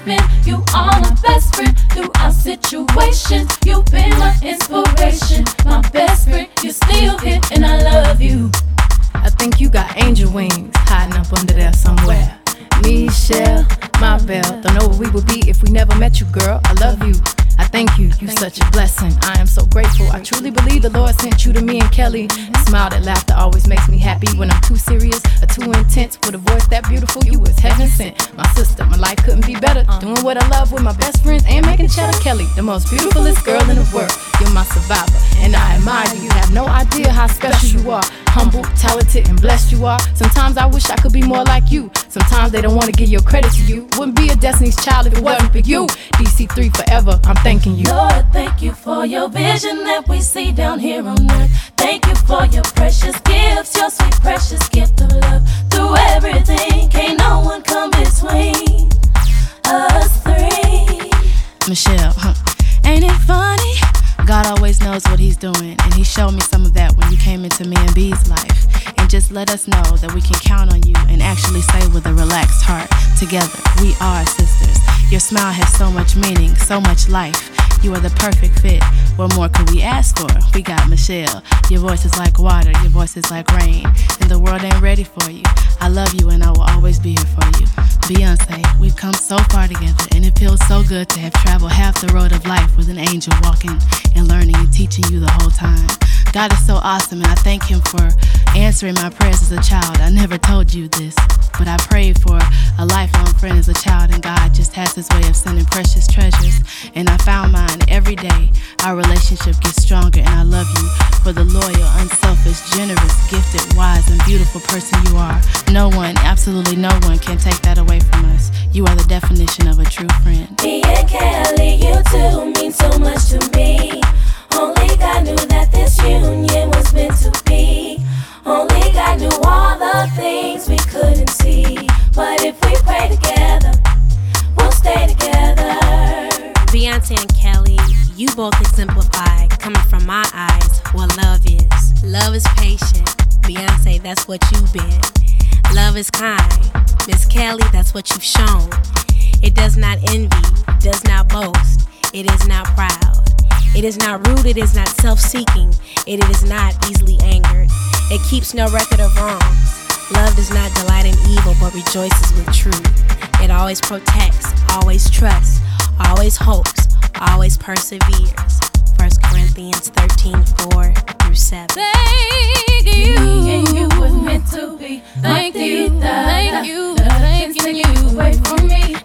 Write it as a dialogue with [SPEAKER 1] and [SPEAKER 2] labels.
[SPEAKER 1] been. You are my best friend throughout situations. You've been my inspiration, my best friend. You're still here and I love you.
[SPEAKER 2] I think you got angel wings hiding up under there somewhere. Michelle, my belle. Don't know where we would be if we never met you, girl. I love you. I thank you. You're such a blessing. I am so grateful. I truly believe the Lord sent you to me and Kelly. A smile that laughter always makes me happy when I'm too serious or too intense. With a voice that beautiful, you was heaven sent. My sister, my life couldn't be better. Doing what I love with my best friends and making cheddar. Kelly, the most beautifulest girl in the world. You're my survivor, and I admire you. You have no idea how special you are. Humble, talented, and blessed you are. Sometimes I wish I could be more like you. Sometimes they don't want to give your credit to you. Wouldn't be a Destiny's Child if it wasn't for you. DC3 forever, I'm thanking you.
[SPEAKER 1] Lord, thank you for your vision that we see down here on earth. Thank you for your precious gifts, your sweet precious gift of love. Through everything, can't no one come between us three.
[SPEAKER 3] Michelle, ain't it funny? God always knows what he's doing, and he showed me some of that when you came into me and B's life. And just let us know that we can count on you and actually say with a relaxed heart, together, we are sisters. Your smile has so much meaning, so much life. You are the perfect fit. What more could we ask for? We got Michelle. Your voice is like water, your voice is like rain, and the world ain't ready for you. I love you and I will always be here for you. Beyonce, we've come so far together, and it feels so good to have traveled half the road of life with an angel walking and learning and teaching you the whole time. God is so awesome, and I thank him for answering my prayers as a child. I never told you this, but I prayed for a lifelong friend as a child, and God just has his way of sending precious treasures, and I found mine every day. Our relationship gets stronger, and I love you for the loyal, unselfish, generous, gifted, wise, and beautiful person you are. No one, absolutely no one, can take that away from us. You are the definition of a true friend.
[SPEAKER 1] Me and Kelly, you two mean so much to me. Only God knew that this union was meant to be. Only God knew all the things we couldn't see. But if we pray together, we'll stay together.
[SPEAKER 4] Beyonce and Kelly, you both exemplify, coming from my eyes, what love is. Love is patient. Beyonce, that's what you've been. Love is kind. Miss Kelly, that's what you've shown. It does not envy, does not boast. It is not proud. It is not rude, it is not self-seeking. It is not easily angered. It keeps no record of wrongs. Love does not delight in evil, but rejoices with truth. It always protects, always trusts, always hopes, always perseveres. 1 Corinthians 13:4-7.
[SPEAKER 1] Thank you. Me and you was meant to be. Thank you. Thank you. Nothing can take you away from me.